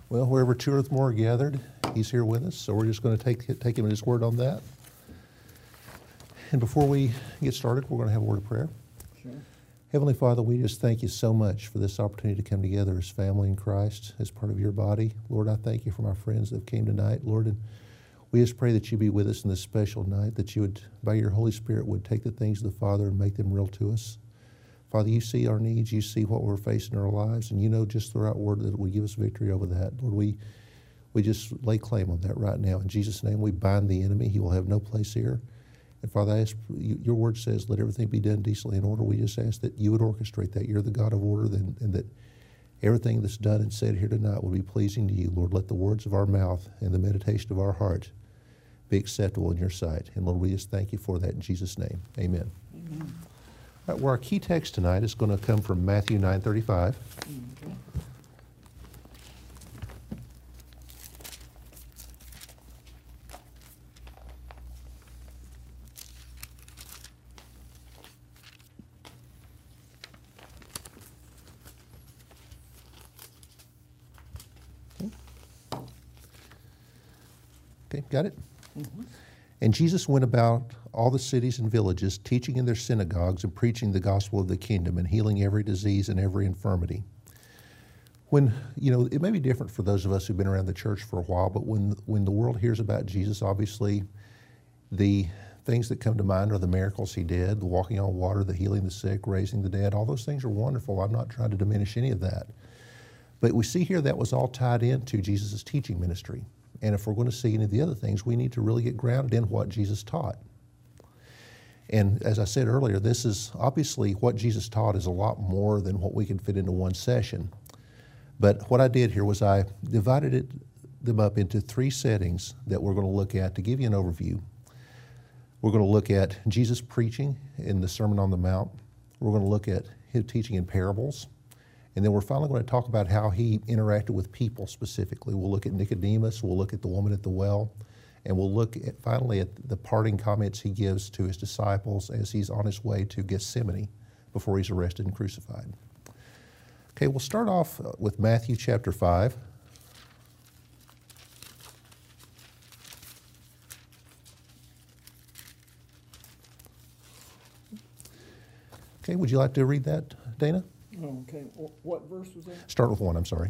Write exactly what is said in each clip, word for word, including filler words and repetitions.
Well, wherever two or more are gathered, he's here with us, so we're just going to take, take him at his word on that. And before we get started, we're going to have a word of prayer. Sure. Heavenly Father, we just thank you so much for this opportunity to come together as family in Christ, as part of your body. Lord, I thank you for my friends that came tonight, Lord, and we just pray that you be with us in this special night, that you would, by your Holy Spirit, would take the things of the Father and make them real to us. Father, you see our needs, you see what we're facing in our lives, and you know just the right word that will give us victory over that. Lord, we we just lay claim on that right now. In Jesus' name, we bind the enemy. He will have no place here. And Father, I ask, your word says, let everything be done decently in order. We just ask that you would orchestrate that. You're the God of order, and, and that everything that's done and said here tonight will be pleasing to you. Lord, let the words of our mouth and the meditation of our heart be acceptable in your sight. And Lord, we just thank you for that in Jesus' name. Amen. Amen. All right, well, our key text tonight is going to come from Matthew nine thirty-five. Okay. Okay, got it? Mm-hmm. And Jesus went about all the cities and villages, teaching in their synagogues and preaching the gospel of the kingdom and healing every disease and every infirmity. When, you know, it may be different for those of us who've been around the church for a while, but when, when the world hears about Jesus, obviously the things that come to mind are the miracles he did, the walking on water, the healing the sick, raising the dead. All those things are wonderful. I'm not trying to diminish any of that. But we see here that was all tied into Jesus' teaching ministry. And if we're going to see any of the other things, we need to really get grounded in what Jesus taught. And as I said earlier, this is obviously what Jesus taught is a lot more than what we can fit into one session. But what I did here was I divided it, them up into three settings that we're going to look at to give you an overview. We're going to look at Jesus preaching in the Sermon on the Mount. We're going to look at his teaching in parables. And then we're finally going to talk about how he interacted with people specifically. We'll look at Nicodemus, we'll look at the woman at the well, and we'll look at finally at the parting comments he gives to his disciples as he's on his way to Gethsemane before he's arrested and crucified. Okay, we'll start off with Matthew chapter five. Okay, would you like to read that, Dana? Oh, okay. Wh- What verse was that? Start with one, I'm sorry.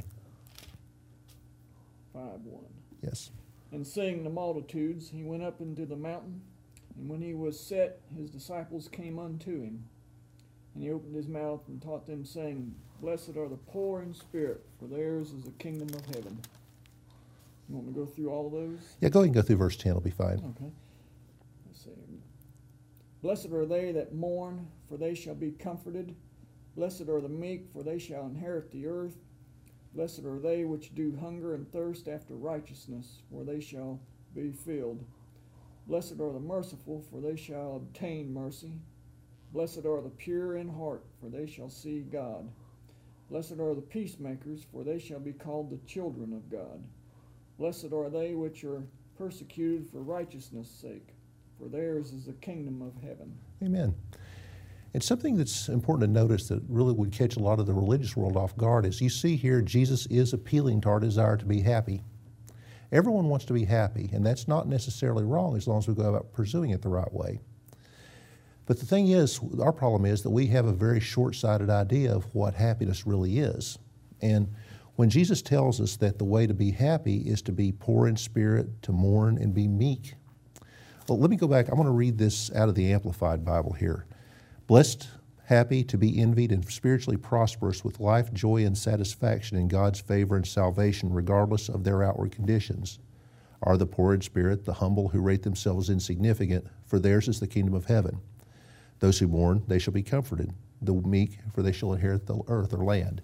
Five one. Yes. And seeing the multitudes, he went up into the mountain, and when he was set, his disciples came unto him. And he opened his mouth and taught them, saying, Blessed are the poor in spirit, for theirs is the kingdom of heaven. You want me to go through all of those? Yeah, go ahead and go through verse ten, it'll be fine. Okay. Let's see. Blessed are they that mourn, for they shall be comforted. Blessed are the meek, for they shall inherit the earth. Blessed are they which do hunger and thirst after righteousness, for they shall be filled. Blessed are the merciful, for they shall obtain mercy. Blessed are the pure in heart, for they shall see God. Blessed are the peacemakers, for they shall be called the children of God. Blessed are they which are persecuted for righteousness' sake, for theirs is the kingdom of heaven. Amen. And something that's important to notice that really would catch a lot of the religious world off guard is you see here Jesus is appealing to our desire to be happy. Everyone wants to be happy, and that's not necessarily wrong as long as we go about pursuing it the right way. But the thing is, our problem is that we have a very short-sighted idea of what happiness really is. And when Jesus tells us that the way to be happy is to be poor in spirit, to mourn, and be meek. Well, let me go back. I'm going to read this out of the Amplified Bible here. Blessed, happy, to be envied, and spiritually prosperous with life, joy, and satisfaction in God's favor and salvation, regardless of their outward conditions, are the poor in spirit, the humble who rate themselves insignificant, for theirs is the kingdom of heaven. Those who mourn, they shall be comforted. The meek, for they shall inherit the earth or land.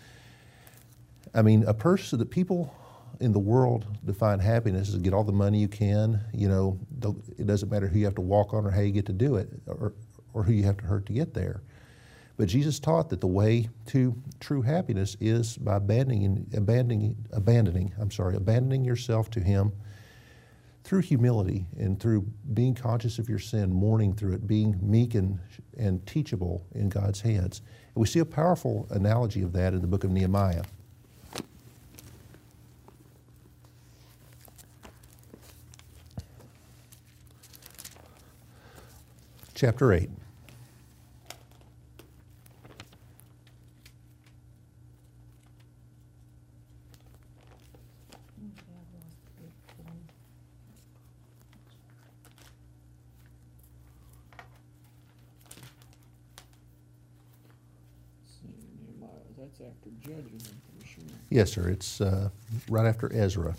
I mean, a person, the people in the world define happiness as get all the money you can. You know, it doesn't matter who you have to walk on or how you get to do it, or or who you have to hurt to get there. But Jesus taught that the way to true happiness is by abandoning, abandoning, abandoning, I'm sorry, abandoning yourself to Him through humility and through being conscious of your sin, mourning through it, being meek and, and teachable in God's hands. And we see a powerful analogy of that in the book of Nehemiah. chapter eight. That's after Judges, I'm pretty sure. Yes, sir. It's uh, right after Ezra.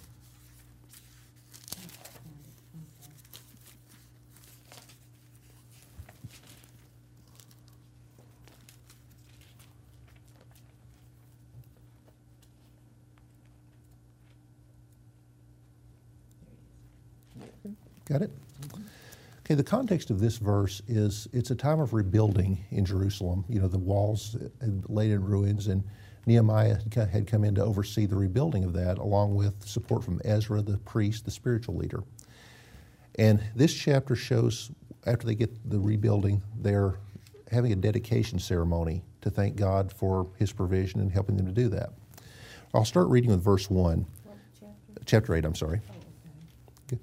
Got it? Okay, the context of this verse is it's a time of rebuilding in Jerusalem. You know, the walls had laid in ruins, and Nehemiah had come in to oversee the rebuilding of that, along with support from Ezra, the priest, the spiritual leader. And this chapter shows, after they get the rebuilding, they're having a dedication ceremony to thank God for His provision and helping them to do that. I'll start reading with verse one. What chapter? Chapter eight, I'm sorry. Oh, okay. Okay.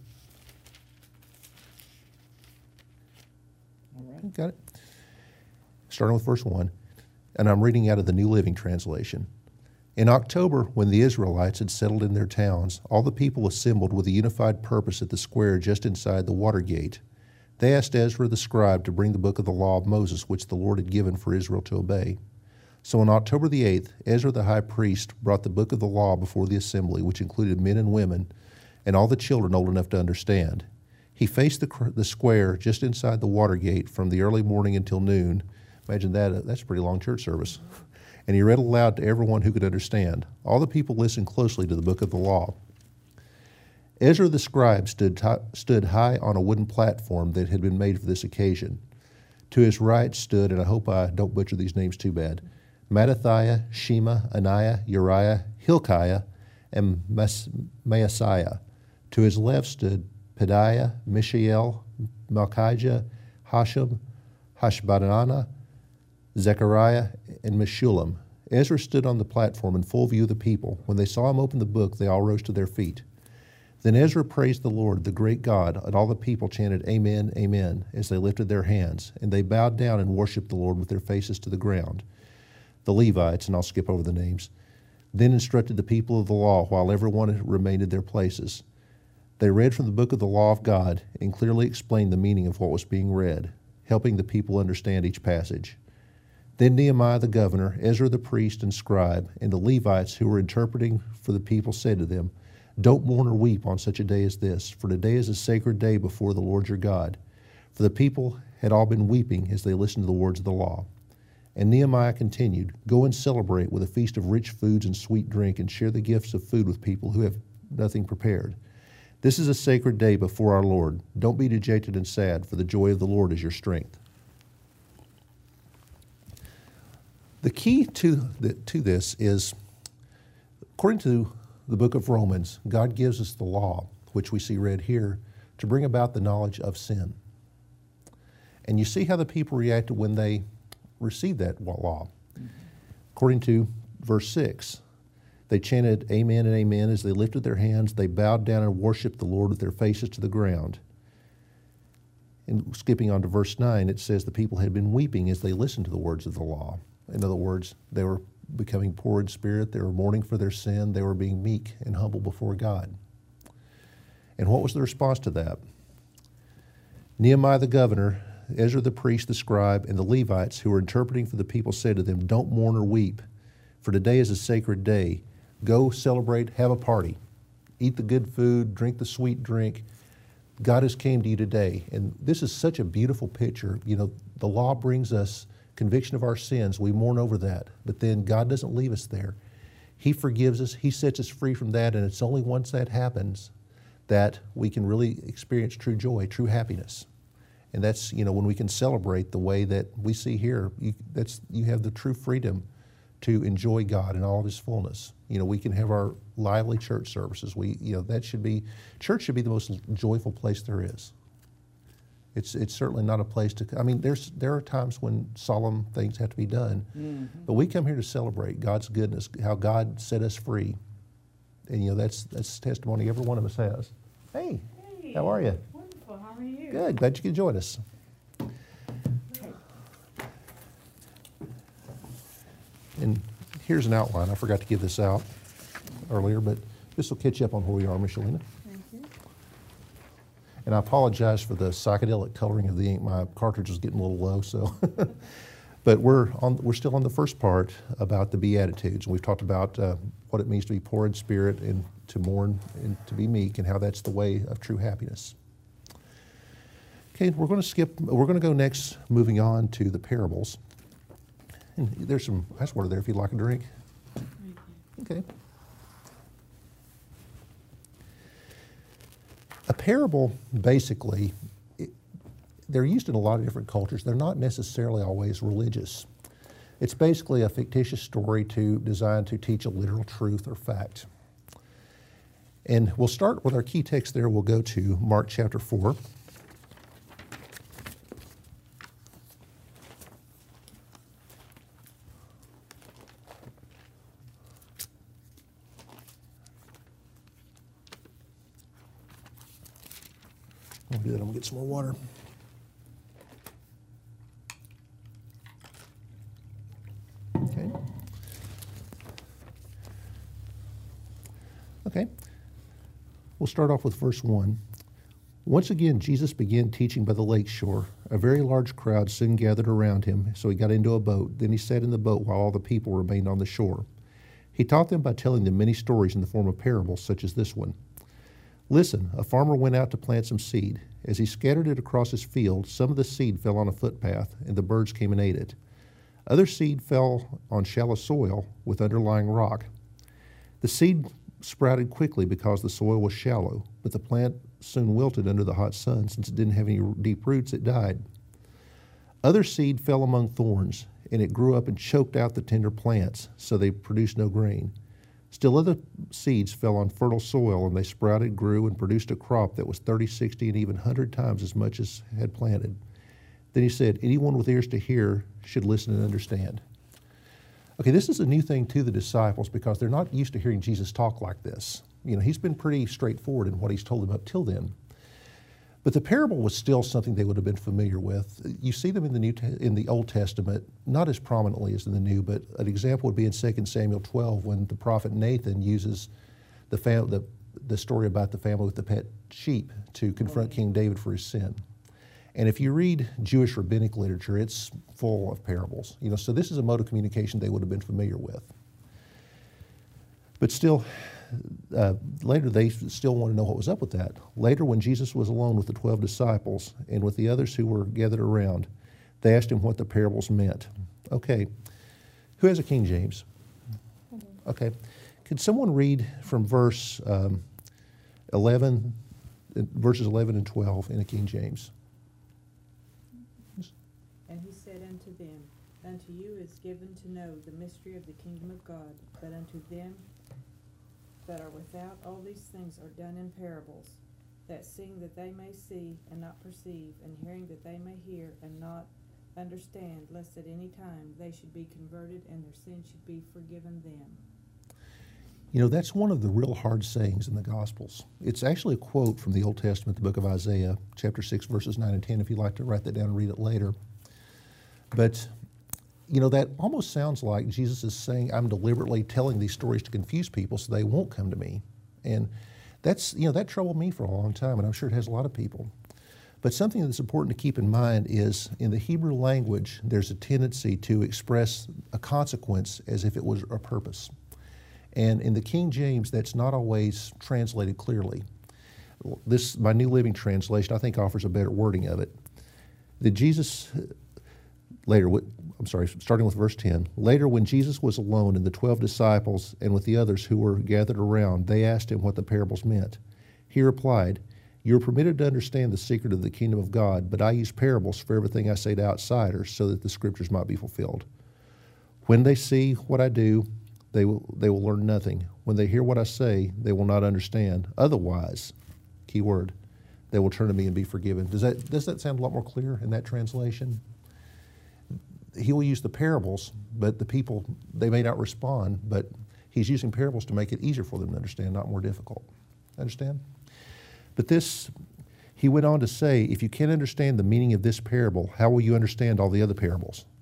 All right. Got it? Starting with verse one, and I'm reading out of the New Living Translation. In October, when the Israelites had settled in their towns, all the people assembled with a unified purpose at the square just inside the water gate. They asked Ezra the scribe to bring the book of the law of Moses, which the Lord had given for Israel to obey. So on October the eighth, Ezra the high priest brought the book of the law before the assembly, which included men and women, and all the children old enough to understand. He faced the, the square just inside the water gate from the early morning until noon. Imagine that, that's a pretty long church service. And he read aloud to everyone who could understand. All the people listened closely to the book of the law. Ezra the scribe stood, t- stood high on a wooden platform that had been made for this occasion. To his right stood, and I hope I don't butcher these names too bad, Mattathiah, Shema, Ananiah, Uriah, Hilkiah, and Mas- Maaseiah. To his left stood Pedaiah, Mishael, Malchijah, Hashem, Hashbaddanah, Zechariah, and Meshullam. Ezra stood on the platform in full view of the people. When they saw him open the book, they all rose to their feet. Then Ezra praised the Lord, the great God, and all the people chanted, Amen, Amen, as they lifted their hands. And they bowed down and worshiped the Lord with their faces to the ground. The Levites, and I'll skip over the names, then instructed the people of the law while everyone remained in their places. They read from the book of the law of God and clearly explained the meaning of what was being read, helping the people understand each passage. Then Nehemiah the governor, Ezra the priest and scribe, and the Levites who were interpreting for the people said to them, Don't mourn or weep on such a day as this, for today is a sacred day before the Lord your God. For the people had all been weeping as they listened to the words of the law. And Nehemiah continued, Go and celebrate with a feast of rich foods and sweet drink, and share the gifts of food with people who have nothing prepared. This is a sacred day before our Lord. Don't be dejected and sad, for the joy of the Lord is your strength. The key to, the, to this is, according to the book of Romans, God gives us the law, which we see read here, to bring about the knowledge of sin. And you see how the people reacted when they received that law. Mm-hmm. According to verse six, they chanted Amen and Amen as they lifted their hands. They bowed down and worshiped the Lord with their faces to the ground. And skipping on to verse nine, it says the people had been weeping as they listened to the words of the law. In other words, they were becoming poor in spirit. They were mourning for their sin. They were being meek and humble before God. And what was the response to that? Nehemiah the governor, Ezra the priest, the scribe, and the Levites who were interpreting for the people said to them, Don't mourn or weep, for today is a sacred day. Go celebrate, have a party. Eat the good food, drink the sweet drink. God has came to you today. And this is such a beautiful picture. You know, the law brings us conviction of our sins. We mourn over that. But then God doesn't leave us there. He forgives us. He sets us free from that. And it's only once that happens that we can really experience true joy, true happiness. And that's, you know, when we can celebrate the way that we see here, you, that's, you have the true freedom to enjoy God in all of His fullness. You know, we can have our lively church services. We, you know, that should be, church should be the most joyful place there is. It's it's certainly not a place to, I mean, there's there are times when solemn things have to be done, mm-hmm. but we come here to celebrate God's goodness, how God set us free. And, you know, that's that's testimony every one of us has. Hey, Hey, how are you? wonderful. How are you? Good. Glad you could join us. And here's an outline. I forgot to give this out earlier, but this will catch you up on where we are, Michelina. Thank you. And I apologize for the psychedelic coloring of the ink. My cartridge was getting a little low, so. But we're on. We're still on the first part about the Beatitudes. We've talked about uh, what it means to be poor in spirit and to mourn and to be meek, and how that's the way of true happiness. Okay, we're going to skip. We're going to go next, moving on to the parables. And there's some ice water there if you'd like a drink. Okay. A parable, basically, it, they're used in a lot of different cultures. They're not necessarily always religious. It's basically a fictitious story to, designed to teach a literal truth or fact. And we'll start with our key text there. We'll go to Mark chapter four. I'll do that. I'm going to get some more water. Okay. Okay. We'll start off with verse one. Once again, Jesus began teaching by the lake shore. A very large crowd soon gathered around him, so he got into a boat. Then he sat in the boat while all the people remained on the shore. He taught them by telling them many stories in the form of parables, such as this one. Listen, a farmer went out to plant some seed. As he scattered it across his field, some of the seed fell on a footpath, and the birds came and ate it. Other seed fell on shallow soil with underlying rock. The seed sprouted quickly because the soil was shallow, but the plant soon wilted under the hot sun. Since it didn't have any deep roots, it died. Other seed fell among thorns, and it grew up and choked out the tender plants, so they produced no grain. Still other seeds fell on fertile soil, and they sprouted, grew, and produced a crop that was thirty, sixty, and even one hundred times as much as had planted. Then he said, anyone with ears to hear should listen and understand. Okay, this is a new thing to the disciples because they're not used to hearing Jesus talk like this. You know, he's been pretty straightforward in what he's told them up till then. But the parable was still something they would have been familiar with. You see them in the New Te- in the Old Testament, not as prominently as in the New, but an example would be in Second Samuel twelve when the prophet Nathan uses the, fam- the, the story about the family with the pet sheep to confront King David for his sin. And if you read Jewish rabbinic literature, it's full of parables. You know, so this is a mode of communication they would have been familiar with. But still, uh, later they still want to know what was up with that. Later, when Jesus was alone with the twelve disciples and with the others who were gathered around, they asked him what the parables meant. Okay, who has a King James? Okay, could someone read from verse um, eleven, verses eleven and twelve in a King James? And he said unto them, Unto you is given to know the mystery of the kingdom of God, but unto them that are without all these things are done in parables, that seeing that they may see and not perceive, and hearing that they may hear and not understand, lest at any time they should be converted and their sin should be forgiven them. You know, that's one of the real hard sayings in the Gospels. It's actually a quote from the Old Testament, the book of Isaiah, chapter six, verses nine and ten, if you'd like to write that down and read it later. But, you know, that almost sounds like Jesus is saying, I'm deliberately telling these stories to confuse people so they won't come to me. And that's, you know, that troubled me for a long time, and I'm sure it has a lot of people. But something that's important to keep in mind is in the Hebrew language, there's a tendency to express a consequence as if it was a purpose. And in the King James, that's not always translated clearly. This, my New Living Translation, I think offers a better wording of it. That Jesus, later, I'm sorry, starting with verse ten, later when Jesus was alone and the twelve disciples and with the others who were gathered around, they asked him what the parables meant. He replied, you are permitted to understand the secret of the kingdom of God, but I use parables for everything I say to outsiders so that the scriptures might be fulfilled. When they see what I do, they will, they will learn nothing. When they hear what I say, they will not understand. Otherwise, key word, they will turn to me and be forgiven. Does that, does that sound a lot more clear in that translation? He will use the parables, but the people, they may not respond, but he's using parables to make it easier for them to understand, not more difficult. Understand? But this, he went on to say, if you can't understand the meaning of this parable, how will you understand all the other parables?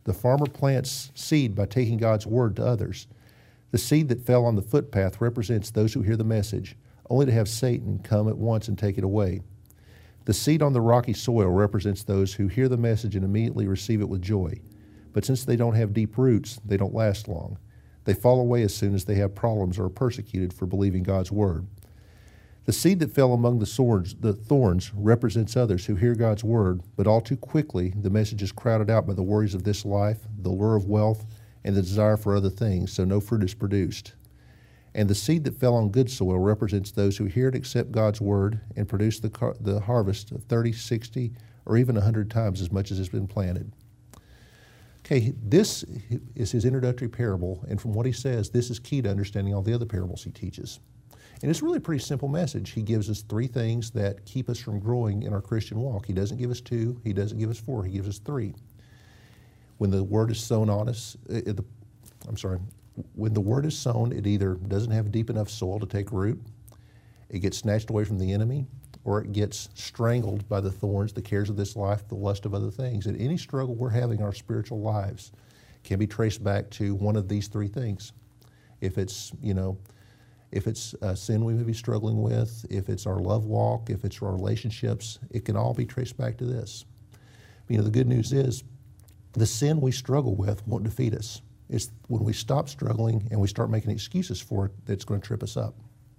The farmer plants seed by taking God's word to others. The seed that fell on the footpath represents those who hear the message, only to have Satan come at once and take it away. The seed on the rocky soil represents those who hear the message and immediately receive it with joy. But since they don't have deep roots, they don't last long. They fall away as soon as they have problems or are persecuted for believing God's word. The seed that fell among the thorns, the thorns represents others who hear God's word, but all too quickly the message is crowded out by the worries of this life, the lure of wealth, and the desire for other things, so no fruit is produced. And the seed that fell on good soil represents those who hear and accept God's word and produce the, car- the harvest of thirty, sixty, or even one hundred times as much as has been planted. Okay, this is his introductory parable, and from what he says, this is key to understanding all the other parables he teaches. And it's really a pretty simple message. He gives us three things that keep us from growing in our Christian walk. He doesn't give us two, he doesn't give us four, he gives us three. When the word is sown on us, it, the, I'm sorry, when the word is sown, it either doesn't have deep enough soil to take root, it gets snatched away from the enemy, or it gets strangled by the thorns, the cares of this life, the lust of other things. And any struggle we're having in our spiritual lives can be traced back to one of these three things. If it's, you know, if it's a sin we may be struggling with, if it's our love walk, if it's our relationships, it can all be traced back to this. You know, the good news is the sin we struggle with won't defeat us. It's when we stop struggling and we start making excuses for it that's going to trip us up.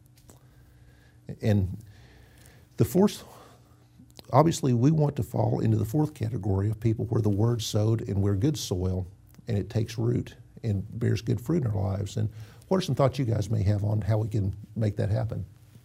And the fourth, obviously we want to fall into the fourth category of people where the word's sowed and we're good soil and it takes root and bears good fruit in our lives. And what are some thoughts you guys may have on how we can make that happen?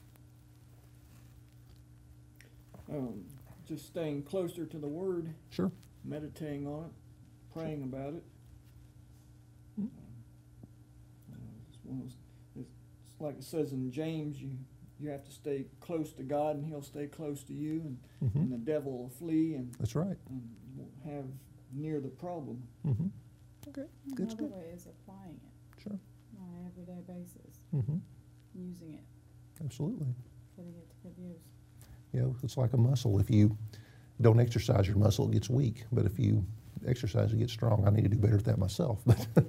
Um, just staying closer to the Word, Sure. meditating on it, praying about it. Mm-hmm. Uh, it's, one of those, it's like it says in James, you you have to stay close to God, and He'll stay close to you, and, Mm-hmm. and the devil will flee, and, That's right. and you won't have near the problem. Mm-hmm. Okay, good, Another good. way is applying it Sure. on an everyday basis, Mm-hmm. using it, Absolutely. putting it to good use. You know, it's like a muscle. If you don't exercise your muscle, it gets weak. But if you exercise, it gets strong. I need to do better at that myself.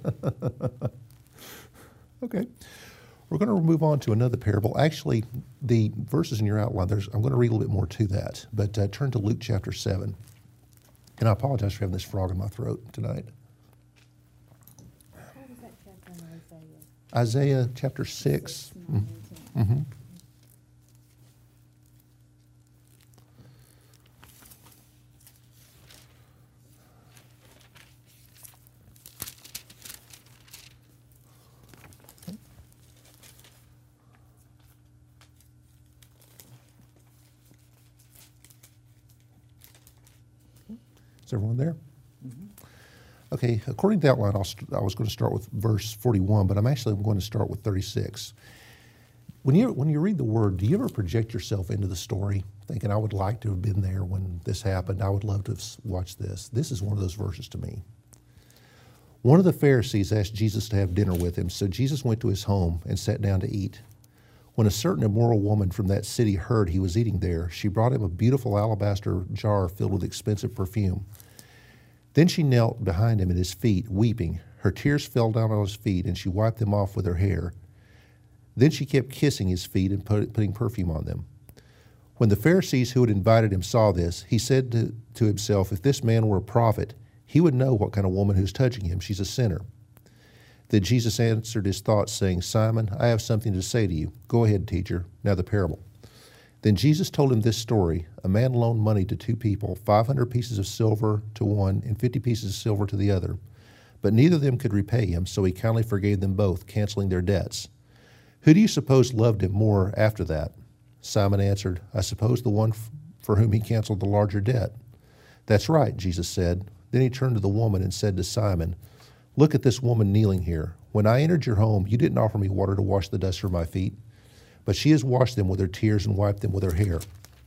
Okay. We're going to move on to another parable. Actually, the verses in your outline, there's, I'm going to read a little bit more to that. But uh, turn to Luke chapter seven. And I apologize for having this frog in my throat tonight. What was that chapter in Isaiah? Isaiah chapter six. nine, and ten. Mm-hmm. Is everyone there? Mm-hmm. Okay, according to the outline, I'll st- I was going to start with verse forty-one, but I'm actually going to start with thirty-six. When you when you read the Word, do you ever project yourself into the story, thinking, I would like to have been there when this happened, I would love to have s- watched this? This is one of those verses to me. One of the Pharisees asked Jesus to have dinner with him, so Jesus went to his home and sat down to eat. When a certain immoral woman from that city heard he was eating there, she brought him a beautiful alabaster jar filled with expensive perfume. Then she knelt behind him at his feet, weeping. Her tears fell down on his feet, and she wiped them off with her hair. Then she kept kissing his feet and put, putting perfume on them. When the Pharisees who had invited him saw this, he said to, to himself, if this man were a prophet, he would know what kind of woman who's touching him. She's a sinner. Then Jesus answered his thoughts, saying, Simon, I have something to say to you. Go ahead, teacher. Now the parable. Then Jesus told him this story. A man loaned money to two people, five hundred pieces of silver to one and fifty pieces of silver to the other. But neither of them could repay him, so he kindly forgave them both, canceling their debts. Who do you suppose loved him more after that? Simon answered, I suppose the one f- for whom he canceled the larger debt. That's right, Jesus said. Then he turned to the woman and said to Simon, Look at this woman kneeling here. When I entered your home, you didn't offer me water to wash the dust from my feet, but she has washed them with her tears and wiped them with her hair.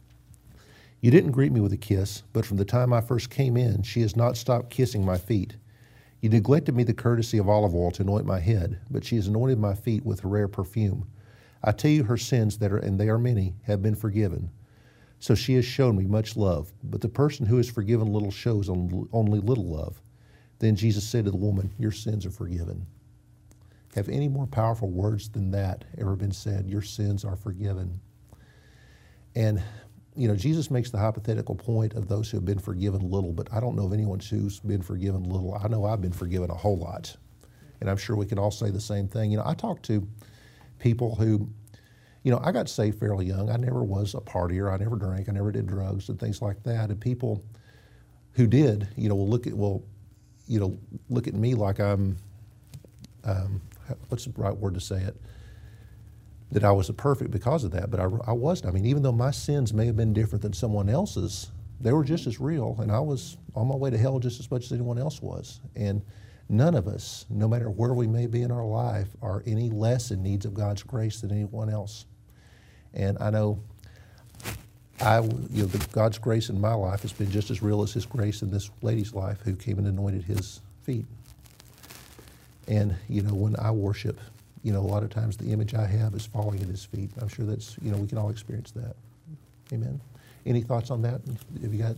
You didn't greet me with a kiss, but from the time I first came in, she has not stopped kissing my feet. You neglected me the courtesy of olive oil to anoint my head, but she has anointed my feet with rare perfume. I tell you, her sins, that are, and they are many, have been forgiven. So she has shown me much love, but the person who is forgiven little shows only little love. Then Jesus said to the woman, your sins are forgiven. Have any more powerful words than that ever been said? Your sins are forgiven. And, you know, Jesus makes the hypothetical point of those who have been forgiven little, but I don't know of anyone who's been forgiven little. I know I've been forgiven a whole lot. And I'm sure we can all say the same thing. You know, I talk to people who, you know, I got saved fairly young. I never was a partier. I never drank. I never did drugs and things like that. And people who did, you know, will look at, will, you know, look at me like I'm, um, what's the right word to say it? That I was a perfect because of that, but I, I wasn't. I mean, even though my sins may have been different than someone else's, they were just as real, and I was on my way to hell just as much as anyone else was. And none of us, no matter where we may be in our life, are any less in needs of God's grace than anyone else. And I know, I, you know, the, God's grace in my life has been just as real as His grace in this lady's life who came and anointed His feet. And, you know, when I worship, you know, a lot of times the image I have is falling at His feet. I'm sure that's, you know, we can all experience that. Amen. Any thoughts on that? Have you got?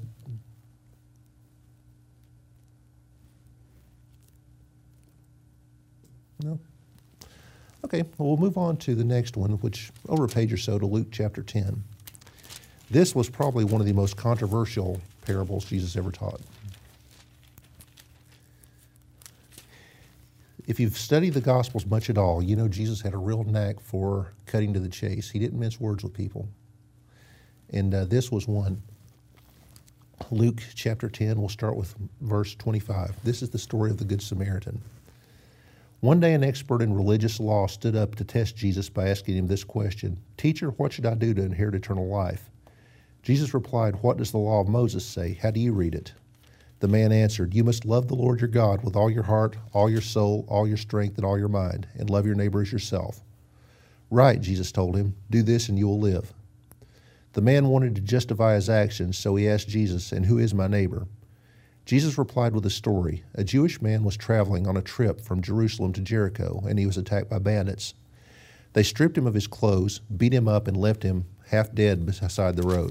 No? Okay, well, we'll move on to the next one, which over a page or so to Luke chapter ten. This was probably one of the most controversial parables Jesus ever taught. If you've studied the Gospels much at all, you know Jesus had a real knack for cutting to the chase. He didn't mince words with people. And uh, this was one. Luke chapter ten, we'll start with verse twenty-five. This is the story of the Good Samaritan. One day an expert in religious law stood up to test Jesus by asking him this question, Teacher, what should I do to inherit eternal life? Jesus replied, What does the law of Moses say? How do you read it? The man answered, You must love the Lord your God with all your heart, all your soul, all your strength, and all your mind, and love your neighbor as yourself. Right, Jesus told him, do this and you will live. The man wanted to justify his actions, so he asked Jesus, And who is my neighbor? Jesus replied with a story. A Jewish man was traveling on a trip from Jerusalem to Jericho, and he was attacked by bandits. They stripped him of his clothes, beat him up, and left him half dead beside the road.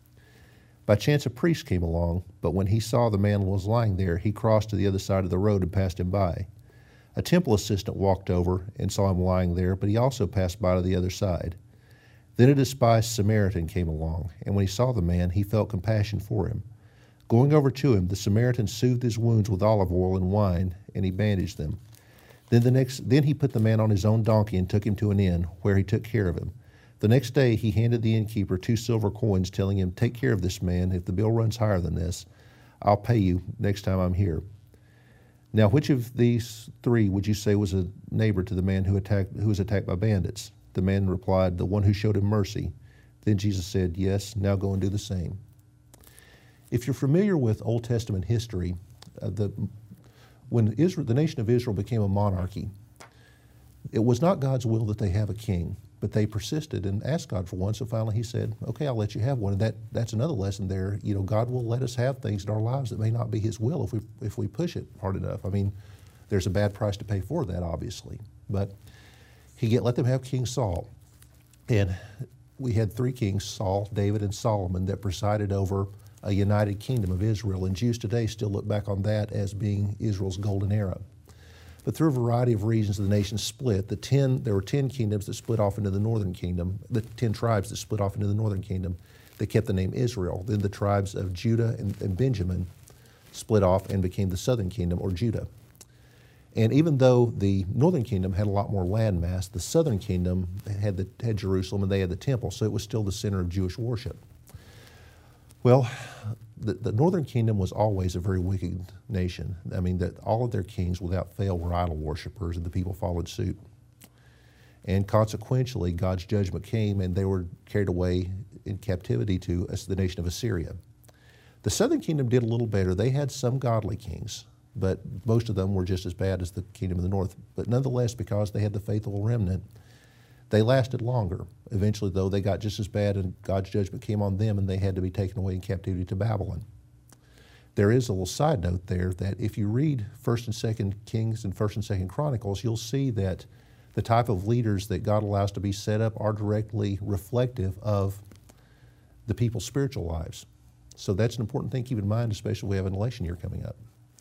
By chance, a priest came along, but when he saw the man was lying there, he crossed to the other side of the road and passed him by. A temple assistant walked over and saw him lying there, but he also passed by to the other side. Then a despised Samaritan came along, and when he saw the man, he felt compassion for him. Going over to him, the Samaritan soothed his wounds with olive oil and wine, and he bandaged them. Then, the next, then he put the man on his own donkey and took him to an inn, where he took care of him. The next day he handed the innkeeper two silver coins, telling him, Take care of this man. If the bill runs higher than this, I'll pay you next time I'm here. Now, which of these three would you say was a neighbor to the man who attacked, who was attacked by bandits? The man replied, The one who showed him mercy. Then Jesus said, Yes, now go and do the same. If you're familiar with Old Testament history, uh, the, when Israel, the nation of Israel became a monarchy, it was not God's will that they have a king. But they persisted and asked God for one, so finally He said, okay, I'll let you have one. And that, that's another lesson there. You know, God will let us have things in our lives that may not be His will if we, if we push it hard enough. I mean, there's a bad price to pay for that, obviously. But He get, let them have King Saul. And we had three kings, Saul, David, and Solomon, that presided over a united kingdom of Israel. And Jews today still look back on that as being Israel's golden era. But through a variety of reasons, the nation split. The ten, there were ten kingdoms that split off into the northern kingdom, the ten tribes that split off into the northern kingdom. They kept the name Israel. Then the tribes of Judah and, and Benjamin split off and became the southern kingdom, or Judah. And even though the northern kingdom had a lot more land mass, the southern kingdom had, the, had Jerusalem and they had the temple, so it was still the center of Jewish worship. Well, the, the northern kingdom was always a very wicked nation. I mean, that all of their kings without fail were idol worshipers, and the people followed suit. And consequentially, God's judgment came and they were carried away in captivity to the nation of Assyria. The southern kingdom did a little better. They had some godly kings, but most of them were just as bad as the kingdom of the north. But nonetheless, because they had the faithful remnant, they lasted longer. Eventually, though, they got just as bad, and God's judgment came on them, and they had to be taken away in captivity to Babylon. There is a little side note there that if you read First and Second Kings and First and Second Chronicles, you'll see that the type of leaders that God allows to be set up are directly reflective of the people's spiritual lives. So that's an important thing to keep in mind, especially if we have an election year coming up.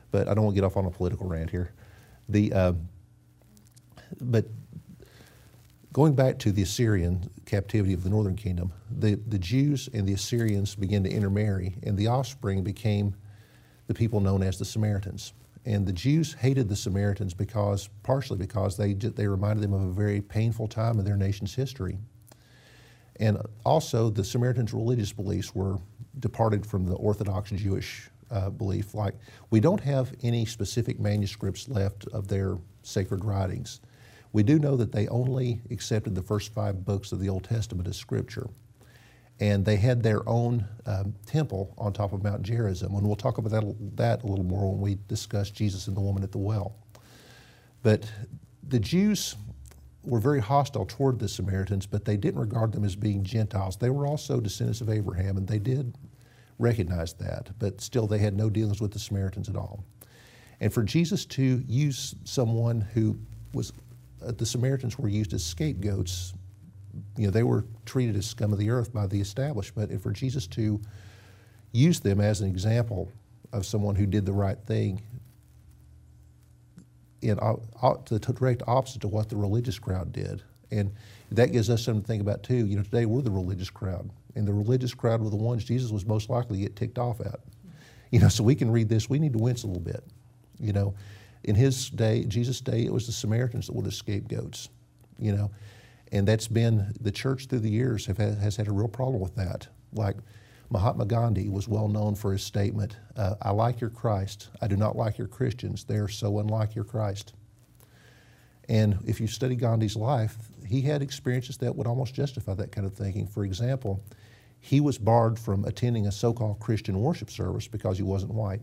But I don't want to get off on a political rant here. The uh, but going back to the Assyrian captivity of the northern kingdom, the, the Jews and the Assyrians began to intermarry, and the offspring became the people known as the Samaritans. And the Jews hated the Samaritans because, partially because they, they reminded them of a very painful time in their nation's history. And also the Samaritans' religious beliefs were departed from the Orthodox Jewish uh, belief. Like, we don't have any specific manuscripts left of their sacred writings. We do know that they only accepted the first five books of the Old Testament as scripture. And they had their own um, temple on top of Mount Gerizim. And we'll talk about that, that a little more when we discuss Jesus and the woman at the well. But the Jews were very hostile toward the Samaritans, but they didn't regard them as being Gentiles. They were also descendants of Abraham, and they did recognize that, but still they had no dealings with the Samaritans at all. And for Jesus to use someone who was, uh, the Samaritans were used as scapegoats. You know, they were treated as scum of the earth by the establishment, and for Jesus to use them as an example of someone who did the right thing in uh, the direct opposite to what the religious crowd did. And that gives us something to think about too. You know, today we're the religious crowd, and the religious crowd were the ones Jesus was most likely to get ticked off at. You know, so we can read this, we need to wince a little bit. You know, in his day, Jesus' day, it was the Samaritans that were the scapegoats, you know. And that's been, the church through the years have had, has had a real problem with that. Like Mahatma Gandhi was well known for his statement, uh, I like your Christ, I do not like your Christians, they are so unlike your Christ. And if you study Gandhi's life, he had experiences that would almost justify that kind of thinking. For example, he was barred from attending a so-called Christian worship service because he wasn't white.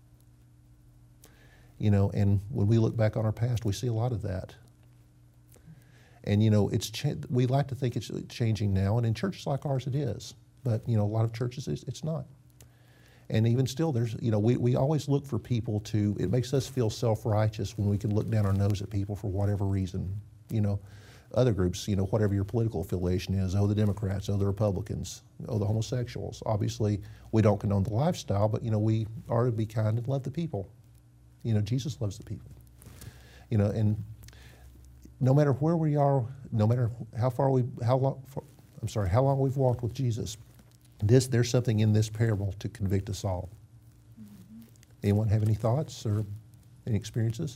You know, and when we look back on our past, we see a lot of that. And, you know, it's cha- we like to think it's changing now, and in churches like ours it is. But, you know, a lot of churches it's, it's not. And even still, there's, you know, we, we always look for people to, it makes us feel self-righteous when we can look down our nose at people for whatever reason. You know, other groups, you know, whatever your political affiliation is, oh, the Democrats, oh, the Republicans, oh, the homosexuals. Obviously, we don't condone the lifestyle, but, you know, we are to be kind and love the people. You know, Jesus loves the people. You know, and no matter where we are, no matter how far we, how long, for, I'm sorry, how long we've walked with Jesus, this there's something in this parable to convict us all. Mm-hmm. Anyone have any thoughts or any experiences?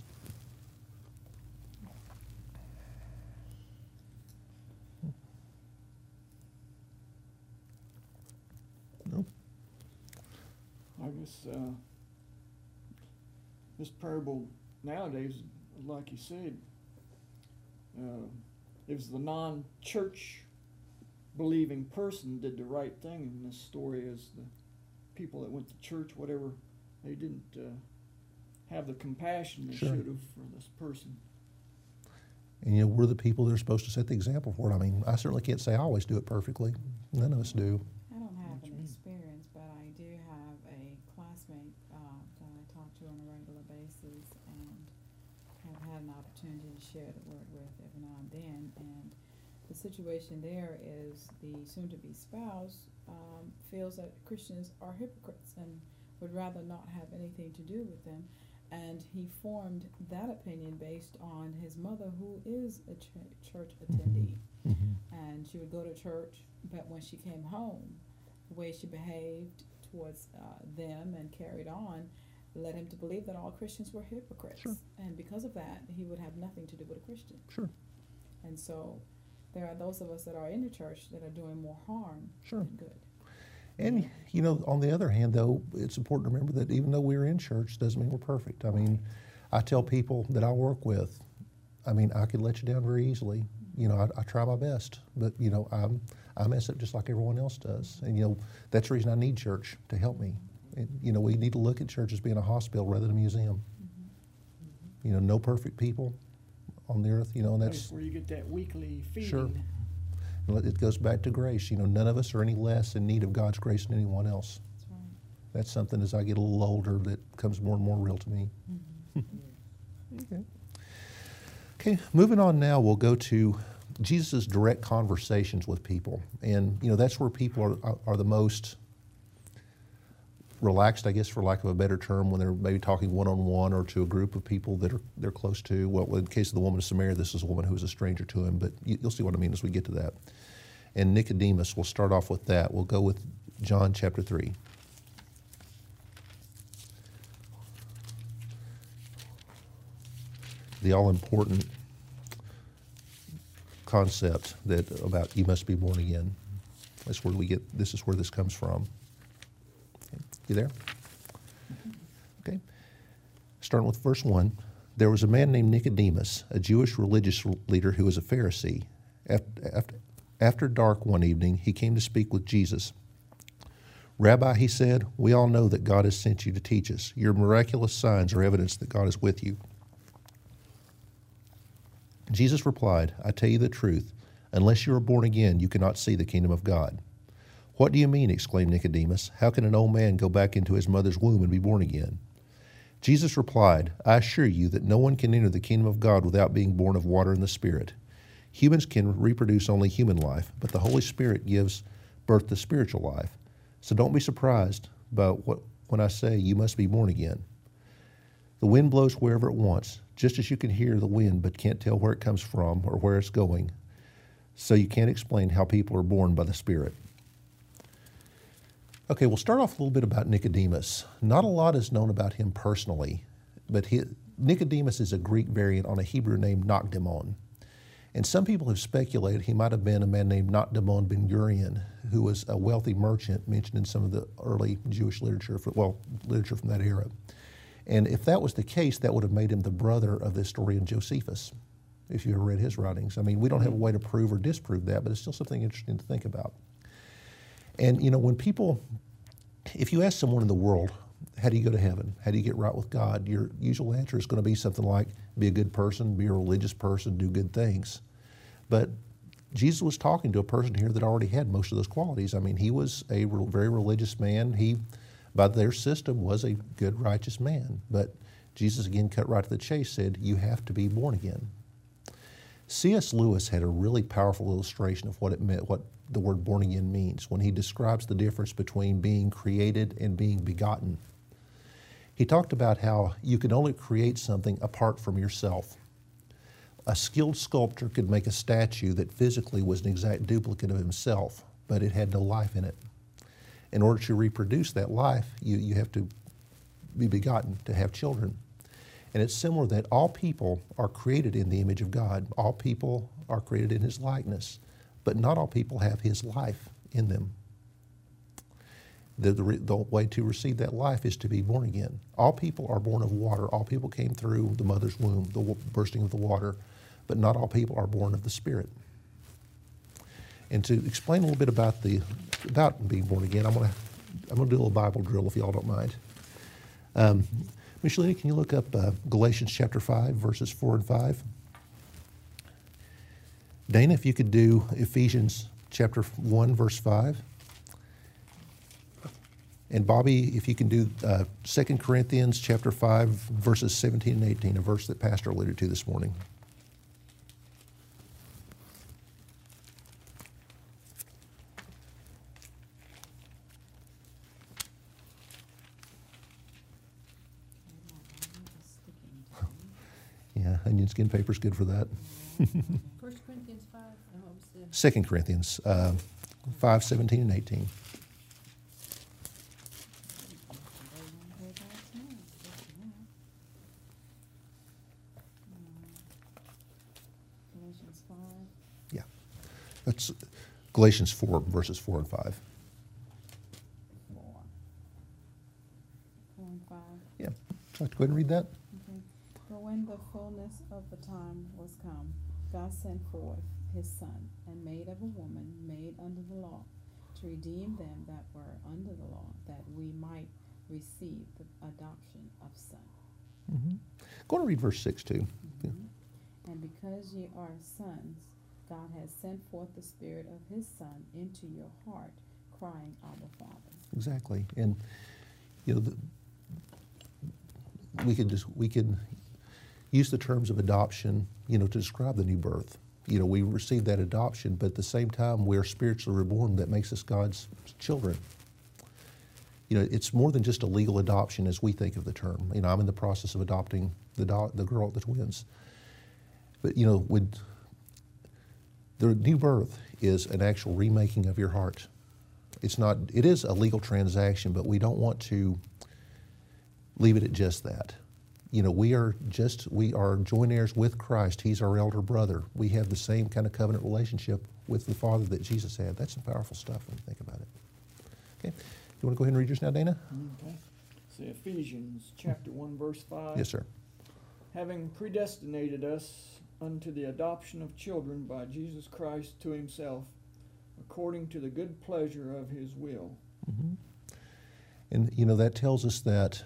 No. I guess uh, this parable nowadays, like you said, uh, it was the non-church believing person did the right thing in this story, as the people that went to church, whatever, they didn't uh, have the compassion they Sure. should have for this person. And, you know, we're the people that are supposed to set the example for it. I mean, I certainly can't say I always do it perfectly. None of us do. I don't have That's an right. experience, but I do have a classmate uh, that I talk to on a regular basis and have had an opportunity to share the word with every now and then. And the situation there is the soon-to-be spouse um, feels that Christians are hypocrites and would rather not have anything to do with them. And he formed that opinion based on his mother, who is a ch- church attendee. Mm-hmm. And she would go to church, but when she came home, the way she behaved towards uh, them and carried on led him to believe that all Christians were hypocrites. Sure. And because of that, he would have nothing to do with a Christian. Sure. And so there are those of us that are in the church that are doing more harm Sure. than good. And, you know, on the other hand, though, it's important to remember that even though we're in church, doesn't mean we're perfect. I mean, I tell people that I work with, I mean, I could let you down very easily. You know, I, I try my best, but, you know, I'm, I mess up just like everyone else does. And, you know, that's the reason I need church to help me. And, you know, we need to look at church as being a hospital rather than a museum. Mm-hmm. You know, no perfect people on the earth, you know, and Place that's, where you get that weekly feeding. Sure. it goes back to grace. You know, none of us are any less in need of God's grace than anyone else. That's right. That's something as I get a little older that becomes more and more real to me. Mm-hmm. Okay. Okay, moving on now, we'll go to Jesus' direct conversations with people. And, you know, that's where people are, are, are the most relaxed, I guess, for lack of a better term, when they're maybe talking one-on-one or to a group of people that are they're close to. Well, in the case of the woman of Samaria, this is a woman who was a stranger to him, but you, you'll see what I mean as we get to that. And Nicodemus, we'll start off with that. We'll go with John chapter three. The all-important concept that about you must be born again. That's where we get, this is where this comes from. Okay. You there? Okay. Starting with verse one. There was a man named Nicodemus, a Jewish religious leader who was a Pharisee. After, after dark one evening, he came to speak with Jesus. Rabbi, he said, we all know that God has sent you to teach us. Your miraculous signs are evidence that God is with you. Jesus replied, I tell you the truth, unless you are born again, you cannot see the kingdom of God. What do you mean? Exclaimed Nicodemus. How can an old man go back into his mother's womb and be born again? Jesus replied, I assure you that no one can enter the kingdom of God without being born of water and the Spirit. Humans can reproduce only human life, but the Holy Spirit gives birth to spiritual life. So don't be surprised by what, when I say you must be born again. The wind blows wherever it wants, just as you can hear the wind but can't tell where it comes from or where it's going. So you can't explain how people are born by the Spirit. Okay, we'll start off a little bit about Nicodemus. Not a lot is known about him personally, but he, Nicodemus is a Greek variant on a Hebrew name Nocdemon. And some people have speculated he might have been a man named Nocdemon ben Urian, who was a wealthy merchant mentioned in some of the early Jewish literature, for, well, literature from that era. And if that was the case, that would have made him the brother of the historian Josephus, if you ever read his writings. I mean, we don't have a way to prove or disprove that, but it's still something interesting to think about. And, you know, when people, if you ask someone in the world, how do you go to heaven? How do you get right with God? Your usual answer is going to be something like, be a good person, be a religious person, do good things. But Jesus was talking to a person here that already had most of those qualities. I mean, he was a re- very religious man. He, by their system, was a good, righteous man. But Jesus, again, cut right to the chase, said, you have to be born again. C S Lewis had a really powerful illustration of what it meant, what the word born again means, when he describes the difference between being created and being begotten. He talked about how you can only create something apart from yourself. A skilled sculptor could make a statue that physically was an exact duplicate of himself, but it had no life in it. In order to reproduce that life, you, you have to be begotten, to have children. And it's similar that all people are created in the image of God. All people are created in His likeness, but not all people have His life in them. The, the, the way to receive that life is to be born again. All people are born of water. All people came through the mother's womb, the bursting of the water, but not all people are born of the Spirit. And to explain a little bit about the about being born again, I'm going to I'm going to do a little Bible drill if y'all don't mind. Um, Michelina, can you look up uh, Galatians chapter five, verses four and five? Dana, if you could do Ephesians chapter one, verse five. And Bobby, if you can do uh, Second Corinthians chapter five, verses seventeen and eighteen, a verse that Pastor alluded to this morning. Yeah, onion skin paper is good for that. First Corinthians five, and what was the? Second Corinthians uh, five, seventeen and eighteen. Galatians five. Yeah, that's Galatians four, verses four and five. Four. Four and five. Yeah, would you like to go ahead and read that? Okay. But when the fullness of the time was come, God sent forth His Son, and made of a woman made under the law, to redeem them that were under the law, that we might receive the adoption of son. Mm-hmm. Go on and read verse six too. Mm-hmm. Yeah. And because ye are sons, God has sent forth the Spirit of His Son into your heart, crying, Abba, Father. Exactly, and you know the, we could just we could use the terms of adoption, you know, to describe the new birth. You know, we receive that adoption, but at the same time, we're spiritually reborn. That makes us God's children. you know, it's more than just a legal adoption as we think of the term. You know, I'm in the process of adopting the do- the girl, the twins. But, you know, with the new birth is an actual remaking of your heart. It's not, it is a legal transaction, but we don't want to leave it at just that. You know, we are just, we are joint heirs with Christ. He's our elder brother. We have the same kind of covenant relationship with the Father that Jesus had. That's some powerful stuff when you think about it. Okay, you want to go ahead and read yours now, Dana? Okay. See Ephesians chapter one, verse five. Yes, sir. Having predestinated us unto the adoption of children by Jesus Christ to himself, according to the good pleasure of his will. Mm-hmm. And, you know, that tells us that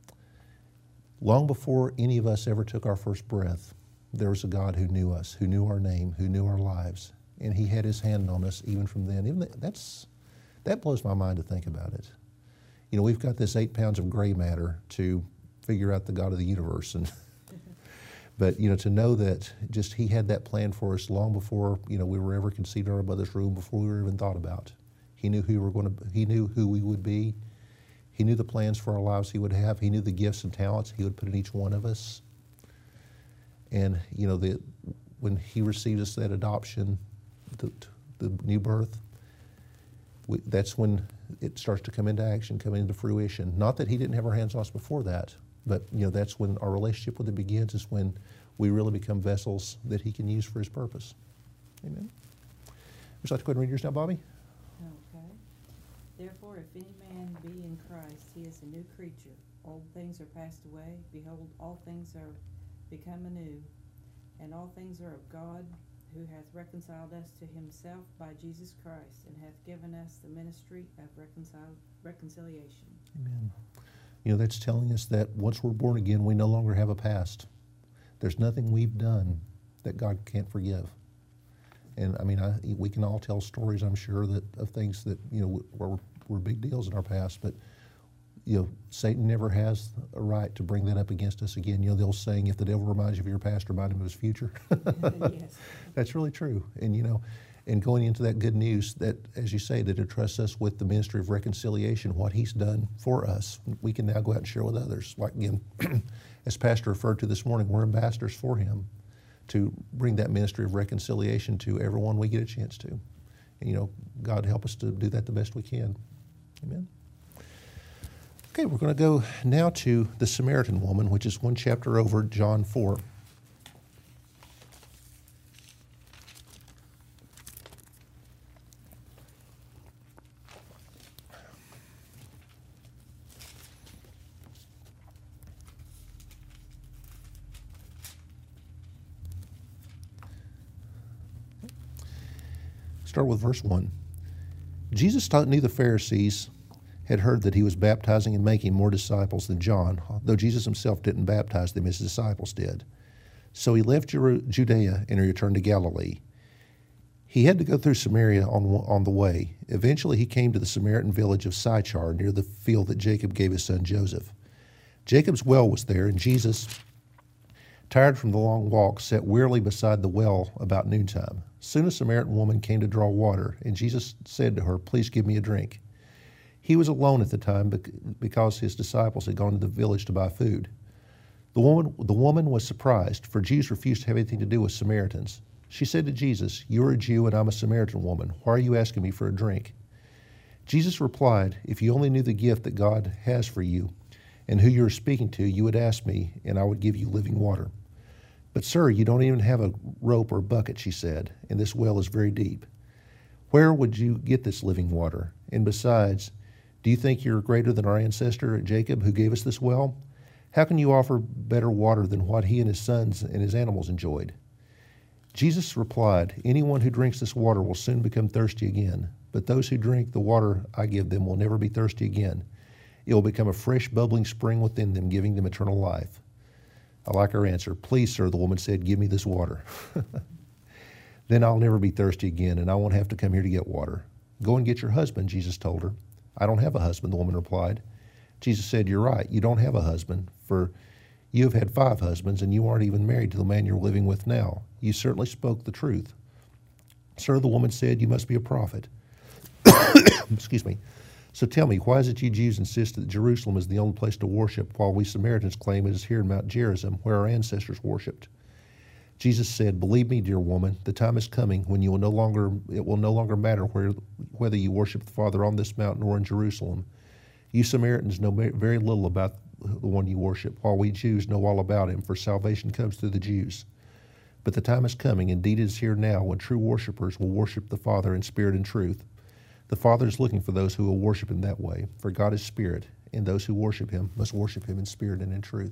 long before any of us ever took our first breath, there was a God who knew us, who knew our name, who knew our lives, and he had his hand on us even from then. Even that, that's, that blows my mind to think about it. You know, we've got this eight pounds of gray matter to figure out the God of the universe, and but, you know, to know that just he had that plan for us long before, you know, we were ever conceived in our mother's womb, before we were even thought about. He knew who we were going to, he knew who we would be. He knew the plans for our lives he would have. He knew the gifts and talents he would put in each one of us. And, you know, the, when he received us that adoption, the, the new birth, we, that's when it starts to come into action, come into fruition. Not that he didn't have our hands on us before that, but, you know, that's when our relationship with him begins, is when we really become vessels that he can use for his purpose. Amen. Would you like to go ahead and read yours now, Bobby? Okay. Therefore, if any man be in Christ, he is a new creature. Old things are passed away. Behold, all things are become anew. And all things are of God, who hath reconciled us to himself by Jesus Christ, and hath given us the ministry of reconcil- reconciliation. Amen. You know, that's telling us that once we're born again, we no longer have a past. There's nothing we've done that God can't forgive. And I mean, I, we can all tell stories, I'm sure, that of things that, you know, were, were big deals in our past, but, you know, Satan never has a right to bring that up against us again. You know, the old saying, if the devil reminds you of your past, remind him of his future. Yes. That's really true. And, you know, and going into that good news that, as you say, that entrusts us with the ministry of reconciliation, what he's done for us, we can now go out and share with others. Like, again, as Pastor referred to this morning, we're ambassadors for him to bring that ministry of reconciliation to everyone we get a chance to. And, you know, God help us to do that the best we can. Amen. Okay, we're going to go now to the Samaritan woman, which is one chapter over, John four. Start with verse one. Jesus knew the Pharisees had heard that he was baptizing and making more disciples than John, though Jesus himself didn't baptize them, his disciples did. So he left Judea and returned to Galilee. He had to go through Samaria on, on the way. Eventually he came to the Samaritan village of Sychar, near the field that Jacob gave his son Joseph. Jacob's well was there, and Jesus, tired from the long walk, sat wearily beside the well about noontime. Soon a Samaritan woman came to draw water, and Jesus said to her, "Please give me a drink." He was alone at the time because his disciples had gone to the village to buy food. The woman, the woman was surprised, for Jews refused to have anything to do with Samaritans. She said to Jesus, "You are a Jew and I'm a Samaritan woman. Why are you asking me for a drink?" Jesus replied, "If you only knew the gift that God has for you and who you are speaking to, you would ask me, and I would give you living water. But sir, you don't even have a rope or bucket," she said, "and this well is very deep. Where would you get this living water? And besides, do you think you're greater than our ancestor Jacob, who gave us this well? How can you offer better water than what he and his sons and his animals enjoyed?" Jesus replied, "Anyone who drinks this water will soon become thirsty again, but those who drink the water I give them will never be thirsty again. It will become a fresh, bubbling spring within them, giving them eternal life." I like her answer. "Please, sir," the woman said, "give me this water. Then I'll never be thirsty again, and I won't have to come here to get water." "Go and get your husband," Jesus told her. "I don't have a husband," the woman replied. Jesus said, "You're right. You don't have a husband, for you have had five husbands, and you aren't even married to the man you're living with now. You certainly spoke the truth." "Sir," the woman said, "you must be a prophet." Excuse me. So tell me, why is it you Jews insist that Jerusalem is the only place to worship, while we Samaritans claim it is here in Mount Gerizim, where our ancestors worshipped? Jesus said, "Believe me, dear woman, the time is coming when you will no longer it will no longer matter where, whether you worship the Father on this mountain or in Jerusalem. You Samaritans know very little about the one you worship, while we Jews know all about him, for salvation comes through the Jews. But the time is coming, indeed it is here now, when true worshipers will worship the Father in spirit and truth. The Father is looking for those who will worship him that way, for God is spirit, and those who worship him must worship him in spirit and in truth."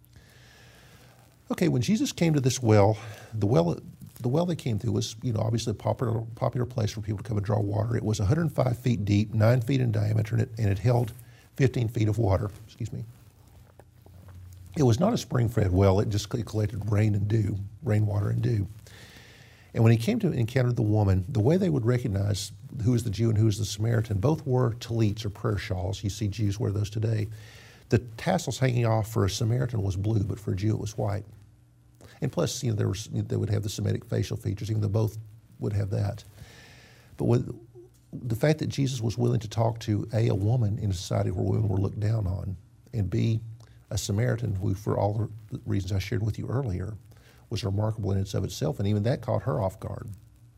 Okay, when Jesus came to this well, the well the well they came through was, you know, obviously a popular popular place for people to come and draw water. It was one hundred five feet deep, nine feet in diameter, and it, and it held fifteen feet of water. Excuse me. It was not a spring-fed well. It just collected rain and dew, rainwater and dew. And when he came to encounter the woman, the way they would recognize who is the Jew and who is the Samaritan, both wore tallits or prayer shawls. You see Jews wear those today. The tassels hanging off for a Samaritan was blue, but for a Jew it was white. And plus, you know, there was, they would have the Semitic facial features, even though both would have that. But with the fact that Jesus was willing to talk to, A, a woman in a society where women were looked down on, and B, a Samaritan who, for all the reasons I shared with you earlier, was remarkable in and of itself, and even that caught her off guard.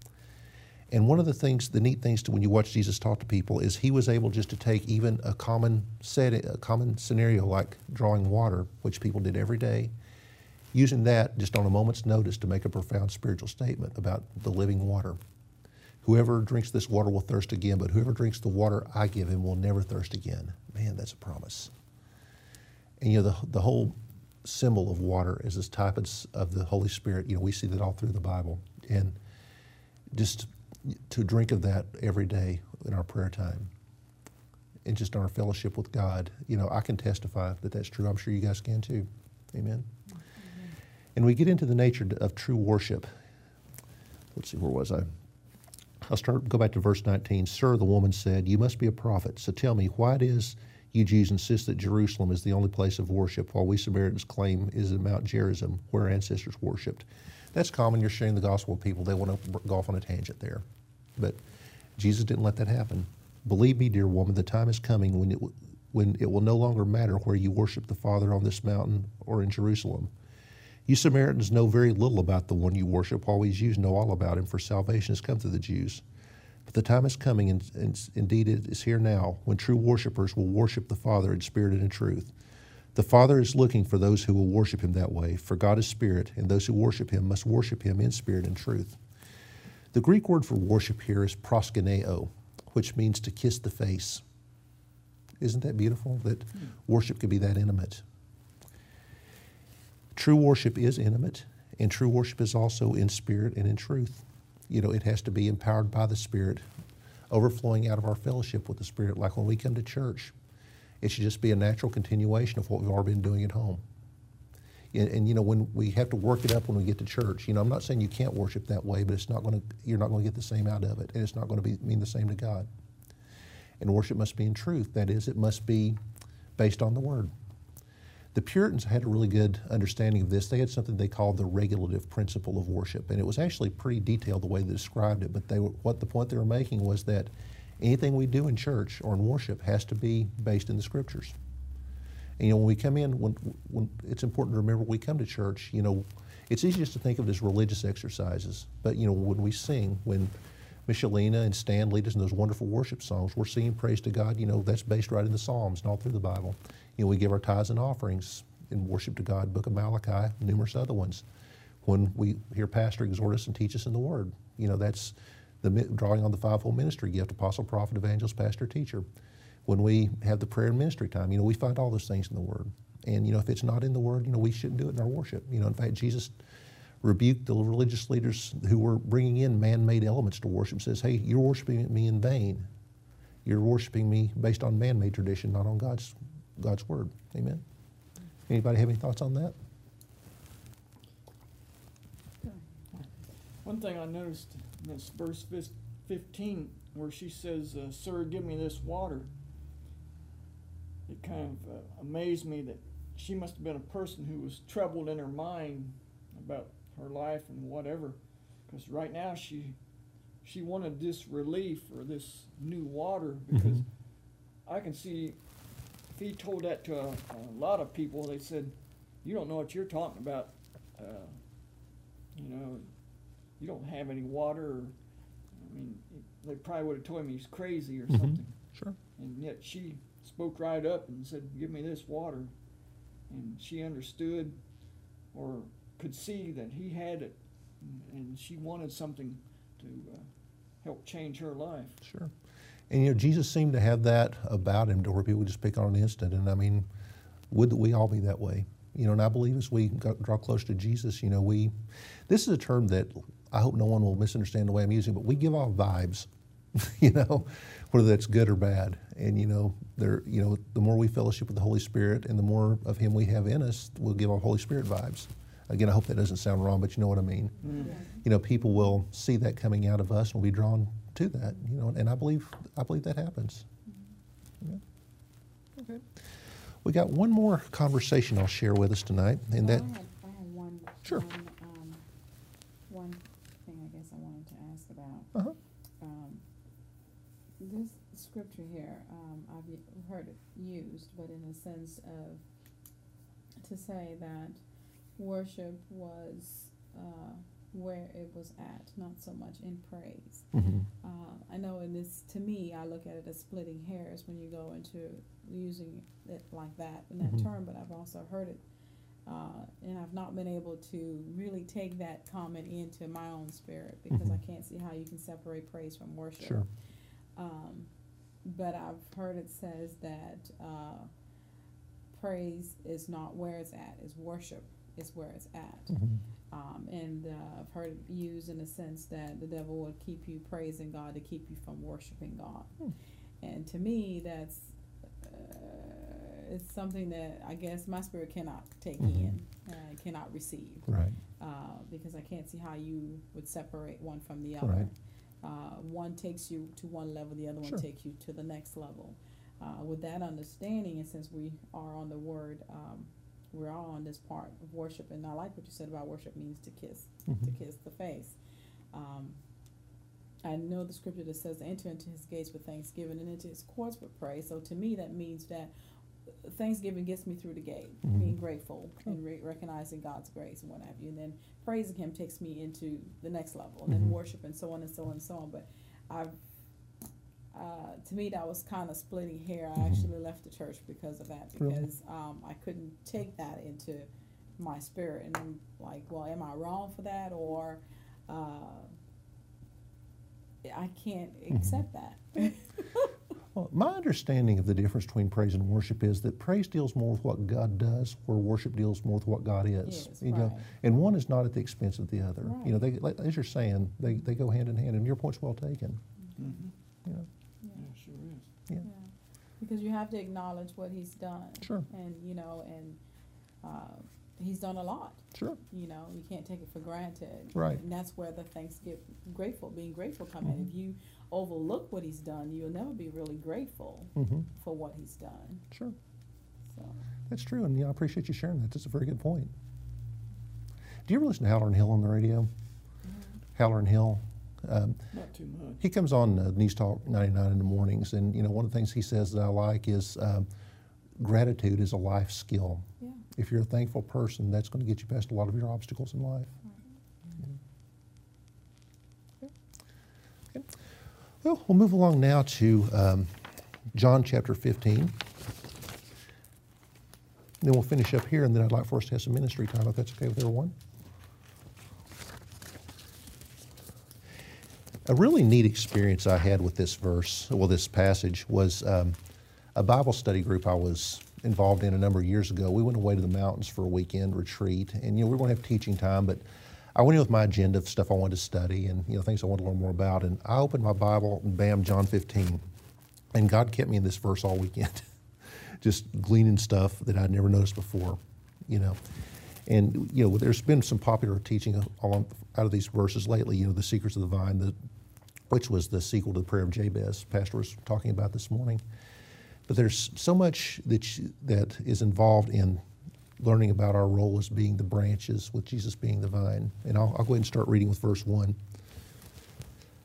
And one of the things, the neat things to when you watch Jesus talk to people is he was able just to take even a common setting, a common scenario like drawing water, which people did every day, using that just on a moment's notice to make a profound spiritual statement about the living water. Whoever drinks this water will thirst again, but whoever drinks the water I give him will never thirst again. Man, that's a promise. And you know, the, the whole symbol of water is this type of, of the Holy Spirit. You know, we see that all through the Bible. And just to drink of that every day in our prayer time and just in our fellowship with God, you know, I can testify that that's true. I'm sure you guys can too. Amen. And we get into the nature of true worship. Let's see, where was I? I'll start, go back to verse nineteen. "Sir," the woman said, "you must be a prophet. So tell me, why it is you Jews insist that Jerusalem is the only place of worship, while we Samaritans claim it is in Mount Gerizim, where our ancestors worshipped?" That's common. You're sharing the gospel with people. They want to go off on a tangent there. But Jesus didn't let that happen. "Believe me, dear woman, the time is coming when it, when it will no longer matter where you worship the Father on this mountain or in Jerusalem. You Samaritans know very little about the one you worship, while we Jews know all about him, for salvation has come through the Jews. But the time is coming, and, and indeed it is here now, when true worshipers will worship the Father in spirit and in truth. The Father is looking for those who will worship him that way, for God is spirit, and those who worship him must worship him in spirit and truth." The Greek word for worship here is proskuneo, which means to kiss the face. Isn't that beautiful, that worship could be that intimate? True worship is intimate, and true worship is also in spirit and in truth. You know, it has to be empowered by the Spirit, overflowing out of our fellowship with the Spirit. Like when we come to church, it should just be a natural continuation of what we've already been doing at home. And, and you know, when we have to work it up when we get to church, you know, I'm not saying you can't worship that way, but it's not going to, you're not going to get the same out of it, and it's not going to be, mean the same to God. And worship must be in truth. That is, it must be based on the Word. The Puritans had a really good understanding of this. They had something they called the regulative principle of worship, and it was actually pretty detailed the way they described it, but they were, what the point they were making was that anything we do in church or in worship has to be based in the Scriptures. And, you know, when we come in, when, when it's important to remember when we come to church, you know, it's easy just to think of it as religious exercises, but, you know, when we sing, when Michelina and Stan lead us in those wonderful worship songs, we're singing praise to God, you know, that's based right in the Psalms and all through the Bible. You know, we give our tithes and offerings in worship to God, Book of Malachi, numerous other ones. When we hear Pastor exhort us and teach us in the Word, you know, that's the drawing on the fivefold ministry gift, apostle, prophet, evangelist, pastor, teacher. When we have the prayer and ministry time, you know, we find all those things in the Word. And, you know, if it's not in the Word, you know, we shouldn't do it in our worship. You know, in fact, Jesus rebuked the religious leaders who were bringing in man-made elements to worship, says, hey, you're worshiping me in vain. You're worshiping me based on man-made tradition, not on God's God's Word. Amen? Anybody have any thoughts on that? One thing I noticed in this verse fifteen, where she says, uh, "Sir, give me this water," it kind of uh, amazed me that she must have been a person who was troubled in her mind about her life and whatever, because right now she she wanted this relief or this new water, because mm-hmm. I can see if he told that to a, a lot of people, they said, "You don't know what you're talking about. Uh, you know, you don't have any water." Or, I mean, they probably would have told him he's crazy or Mhm. something. Sure. And yet she spoke right up and said, "Give me this water." And she understood or could see that he had it, and, and she wanted something to uh, help change her life. Sure. And, you know, Jesus seemed to have that about him to where people would just pick on an instant. And, I mean, would that we all be that way? You know, and I believe as we got, draw close to Jesus, you know, we, this is a term that I hope no one will misunderstand the way I'm using, but we give off vibes, you know, whether that's good or bad. And, you know, there, you know, the more we fellowship with the Holy Spirit and the more of Him we have in us, we'll give off Holy Spirit vibes. Again, I hope that doesn't sound wrong, but you know what I mean. Mm. You know, people will see that coming out of us and will be drawn to that, you know, and I believe, I believe that happens. Yeah. Okay. We got one more conversation I'll share with us tonight, and Well, that, I have, I have one, Sure. one, um, one thing I guess I wanted to ask about. uh-huh. Um, this scripture here, um, I've y- heard it used, but in the sense of, to say that worship was, uh, where it was at, not so much in praise. Mm-hmm. Uh, I know in this, to me, I look at it as splitting hairs when you go into using it like that, in that Mhm. term, but I've also heard it, uh, and I've not been able to really take that comment into my own spirit, because Mhm. I can't see how you can separate praise from worship. Sure. Um, but I've heard it says that, uh, praise is not where it's at, is worship is where it's at. Mm-hmm. Um, and uh, I've heard it used in the sense that the devil would keep you praising God to keep you from worshiping God. Hmm. And to me, that's uh, it's something that I guess my spirit cannot take Mhm. in, uh, cannot receive, Right. uh, because I can't see how you would separate one from the other. Right. Uh, one takes you to one level, the other Sure. one takes you to the next level. Uh, with that understanding, and since we are on the word, um, we're all on this part of worship, and I like what you said about worship means to kiss, to Mhm. kiss the face. Um, I know the scripture that says, enter into his gates with thanksgiving and into his courts with praise. So to me, that means that Thanksgiving gets me through the gate, Mhm. being grateful and re- recognizing God's grace and what have you. And then praising him takes me into the next level, and Mhm. then worship and so on and so on and so on. But I've, uh, to me, that was kind of splitting hair. I Mhm. actually left the church because of that, Really? because um, I couldn't take that into my spirit. And I'm like, well, am I wrong for that? Or uh, I can't Mm-hmm. accept that. Well, my understanding of the difference between praise and worship is that praise deals more with what God does, where worship deals more with what God is. Is, you know, right. and one is not at the expense of the other. You know, Right. they, like, as you're saying, they, they go hand in hand, and your point's well taken. Mm-hmm. You know, Yeah. Yeah, sure is. yeah, Yeah, because you have to acknowledge what he's done. Sure. And, you know, and uh, he's done a lot. sure, You know, you can't take it for granted. Right. And that's where the Thanksgiving, grateful, being grateful come in. Mhm. If you overlook what he's done, you'll never be really grateful hmm for what he's done. sure. So, That's true, and yeah, I appreciate you sharing that. That's a very good point. Do you ever listen to Halloran Hill on the radio? Halloran Hill. Um, Not too much. He comes on uh, News Talk ninety-nine in the mornings, and you know one of the things he says that I like is um, gratitude is a life skill. yeah. If you're a thankful person, that's going to get you past a lot of your obstacles in life. Okay. Okay. Well, we'll move along now to um, John chapter fifteen. Then we'll finish up here, and then I'd like for us to have some ministry time, if that's okay with everyone. A really neat experience I had with this verse, well, this passage, was um, a Bible study group I was involved in a number of years ago. We went away to the mountains for a weekend retreat, and you know we were going to have teaching time, but I went in with my agenda of stuff I wanted to study and you know things I wanted to learn more about. And I opened my Bible, and bam, John fifteen, and God kept me in this verse all weekend, just gleaning stuff that I'd never noticed before, you know. And you know, there's been some popular teaching along out of these verses lately. You know, the secrets of the vine, the, which was the sequel to the prayer of Jabez. Pastor was talking about this morning. But there's so much that you, that is involved in learning about our role as being the branches, with Jesus being the vine. And I'll, I'll go ahead and start reading with verse one.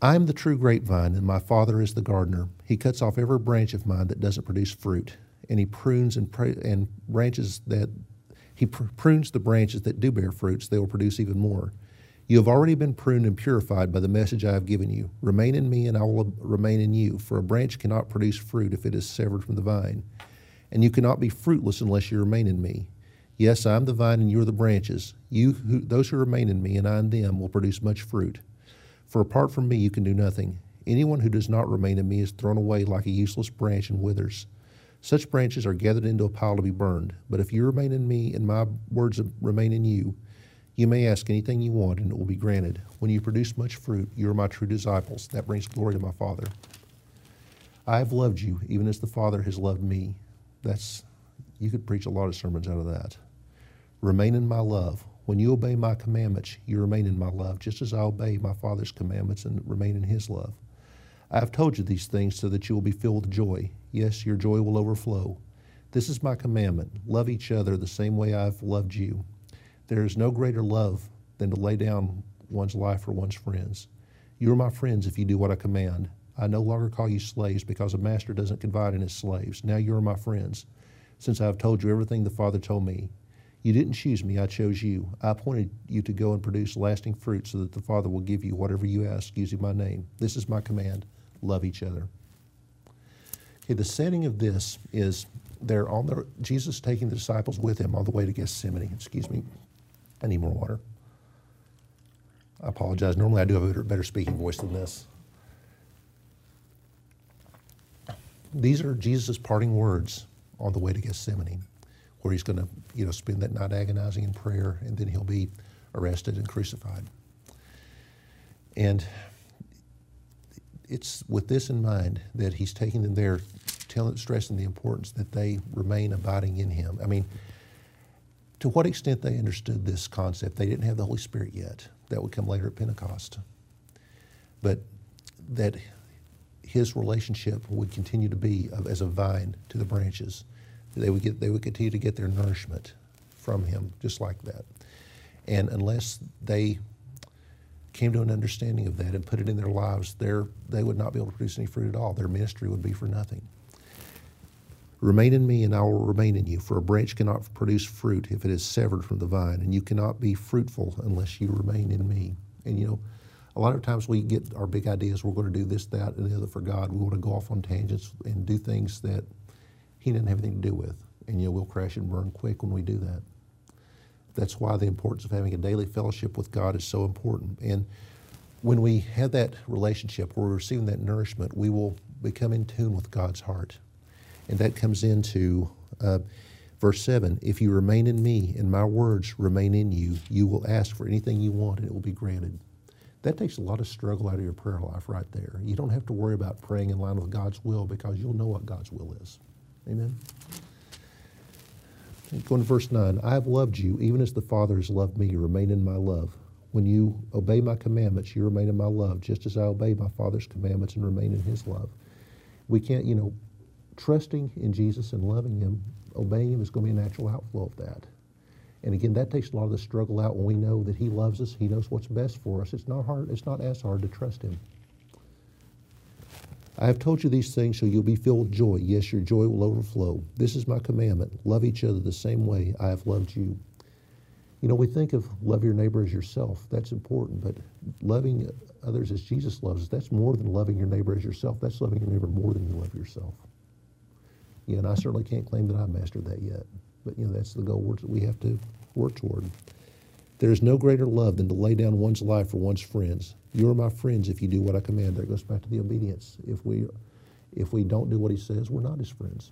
I am the true grapevine, and my Father is the gardener. He cuts off every branch of mine that doesn't produce fruit, and he prunes and, pr- and branches that he pr- prunes the branches that do bear fruits. They will produce even more. You have already been pruned and purified by the message I have given you. Remain in me, and I will remain in you. For a branch cannot produce fruit if it is severed from the vine, and you cannot be fruitless unless you remain in me. Yes, I am the vine, and you are the branches. You, who, those who remain in me, and I in them, will produce much fruit. For apart from me, you can do nothing. Anyone who does not remain in me is thrown away like a useless branch and withers. Such branches are gathered into a pile to be burned. But if you remain in me, and my words remain in you, you may ask anything you want, and it will be granted. When you produce much fruit, you are my true disciples. That brings glory to my Father. I have loved you, even as the Father has loved me. That's, you could preach a lot of sermons out of that. Remain in my love. When you obey my commandments, you remain in my love, just as I obey my Father's commandments and remain in his love. I have told you these things so that you will be filled with joy. Yes, your joy will overflow. This is my commandment. Love each other the same way I have loved you. There is no greater love than to lay down one's life for one's friends. You are my friends if you do what I command. I no longer call you slaves because a master doesn't confide in his slaves. Now you are my friends, since I have told you everything the Father told me. You didn't choose me, I chose you. I appointed you to go and produce lasting fruit so that the Father will give you whatever you ask using my name. This is my command. Love each other. Okay, the setting of this is they're on the, Jesus taking the disciples with him on the way to Gethsemane. Excuse me. I need more water. I apologize. Normally I do have a better, better speaking voice than this. These are Jesus' parting words on the way to Gethsemane, where he's going to, you know, spend that night agonizing in prayer, and then he'll be arrested and crucified. And it's with this in mind that he's taking them there, telling, stressing the importance that they remain abiding in him. I mean, to what extent they understood this concept, they didn't have the Holy Spirit yet. That would come later at Pentecost. But that his relationship would continue to be as a vine to the branches. They would get, they would continue to get their nourishment from him, just like that. And unless they came to an understanding of that and put it in their lives, they would not be able to produce any fruit at all. Their ministry would be for nothing. Remain in me, and I will remain in you. For a branch cannot produce fruit if it is severed from the vine, and you cannot be fruitful unless you remain in me. And you know, a lot of times we get our big ideas. We're going to do this, that, and the other for God. We want to go off on tangents and do things that he didn't have anything to do with. And you know, we'll crash and burn quick when we do that. That's why the importance of having a daily fellowship with God is so important. And when we have that relationship where we're receiving that nourishment, we will become in tune with God's heart. And that comes into uh, verse seven. If you remain in me and my words remain in you, you will ask for anything you want and it will be granted. That takes a lot of struggle out of your prayer life right there. You don't have to worry about praying in line with God's will because you'll know what God's will is. Amen? Going to verse nine. I have loved you even as the Father has loved me. Remain in my love. When you obey my commandments, you remain in my love, just as I obey my Father's commandments and remain in his love. We can't, you know, trusting in Jesus and loving him, obeying him is going to be a natural outflow of that. And again, that takes a lot of the struggle out when we know that he loves us, he knows what's best for us. It's not hard, it's not as hard to trust him. I have told you these things so you'll be filled with joy. Yes, your joy will overflow. This is my commandment. Love each other the same way I have loved you. You know, we think of love your neighbor as yourself. That's important, but loving others as Jesus loves us, that's more than loving your neighbor as yourself. That's loving your neighbor more than you love yourself. Yeah, and I certainly can't claim that I've mastered that yet. But, you know, that's the goal that we have to work toward. There is no greater love than to lay down one's life for one's friends. You are my friends if you do what I command. There goes back to the obedience. If we, if we don't do what he says, we're not his friends.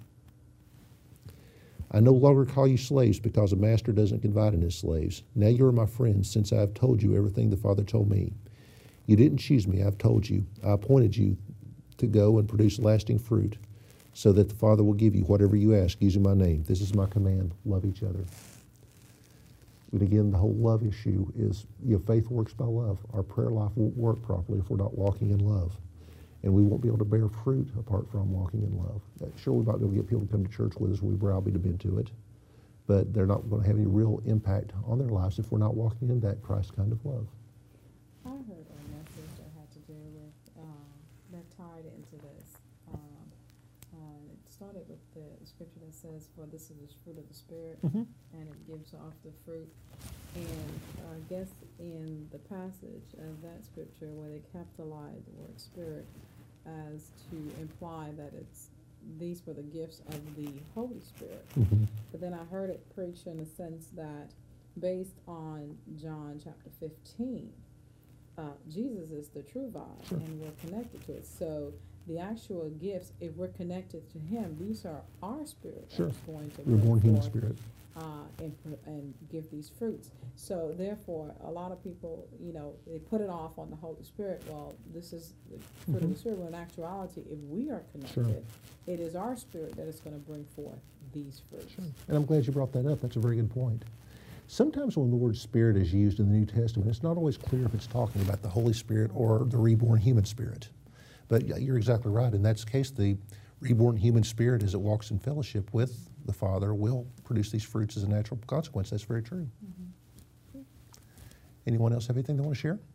I no longer call you slaves because a master doesn't confide in his slaves. Now you are my friends since I have told you everything the Father told me. You didn't choose me, I've told you. I appointed you to go and produce lasting fruit, so that the Father will give you whatever you ask using my name. This is my command. Love each other. And again, the whole love issue is, you know, faith works by love. Our prayer life won't work properly if we're not walking in love. And we won't be able to bear fruit apart from walking in love. Sure, we might be able to get people to come to church with us. We browbeat them into it. But they're not going to have any real impact on their lives if we're not walking in that Christ kind of love. I heard a message that had to do with into this. Um, uh, it started with the scripture that says, "For this is the fruit of the Spirit," Mhm. and it gives off the fruit. And I guess in the passage of that scripture where they capitalize the word Spirit as to imply that it's these were the gifts of the Holy Spirit. Mhm. But then I heard it preached in the sense that based on John chapter fifteen, uh, Jesus is the true vine, Sure. and we're connected to it. So the actual gifts, if we're connected to Him, these are our spirit Sure. that's going to We're bring born human forth, spirit. uh, and pr- and give these fruits. So therefore, a lot of people, you know, they put it off on the Holy Spirit. Well, this is the fruit of Mhm. the Spirit. Well, in actuality, if we are connected, it is our spirit that is going to bring forth these fruits. Sure. And I'm glad you brought that up. That's a very good point. Sometimes when the word Spirit is used in the New Testament, it's not always clear if it's talking about the Holy Spirit or the reborn human spirit. But yeah, you're exactly right. In that case, the reborn human spirit, as it walks in fellowship with the Father, will produce these fruits as a natural consequence. That's very true. Mhm. Anyone else have anything they want to share?